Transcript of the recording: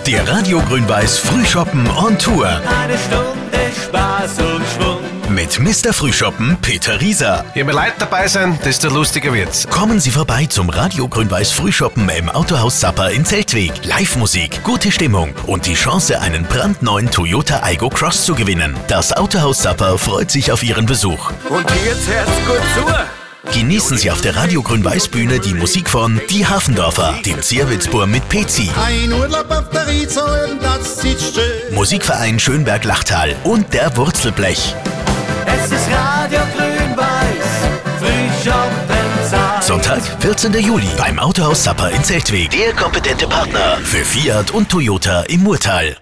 Der Radio Grün-Weiß Frühschoppen on Tour. Eine Stunde Spaß und Schwung. Mit Mr. Frühschoppen Peter Rieser. Je mehr Leute dabei sein, desto lustiger wird's. Kommen Sie vorbei zum Radio Grün-Weiß Frühschoppen im Autohaus Sapper in Zeltweg. Live-Musik, gute Stimmung und die Chance, einen brandneuen Toyota Aygo Cross zu gewinnen. Das Autohaus Sapper freut sich auf Ihren Besuch. Und jetzt hört's gut zu. Genießen Sie auf der Radio Grün-Weiß Bühne die Musik von Die Hafendorfer, dem Zierwitzbur mit Pezi, Ein Urlaub auf der Riedsalm, das ist schön. Musikverein Schönberg-Lachtal und der Wurzelblech. Es ist Radio Grün-Weiß, Frühschoppenzeit. Sonntag, 14. Juli beim Autohaus Sapper in Zeltweg. Der kompetente Partner für Fiat und Toyota im Murtal.